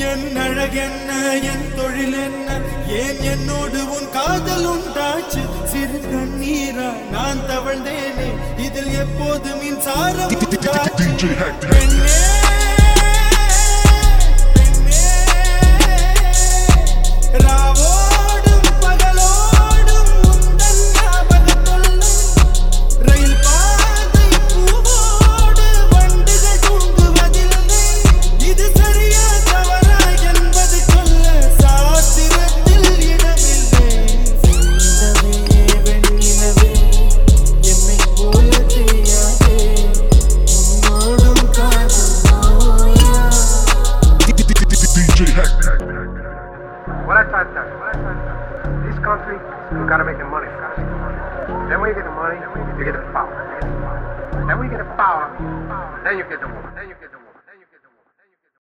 என் அழகென்ன என் தொழில் என்ன ஏன் என்னோடு உன் காதல் உண்டாச்சு சிறு கண்ணீரா நான் தவழ்ந்தேனே இதில் எப்போது மின்சாரம் உண்டாச்சு பெண்ணே ராவோடும் பகலோடும் உந்தன் ஞாபகத்தொல்லை ரயில் பாதை பூவோடு வண்டுகள் தூங்குவதில்லை இது சரியா தவறா என்பது சொல்ல சாத்திரத்தில் இடமில்லை சின்னவே வெண்ணிலவே என்னை போல தெரியாதே உன்னோடும் காதல் நோயா DJ Hector. What I try to tell you, this country, you gotta make the money first. Then when you get the money, you get the power. Then when you get the power, then you get the woman.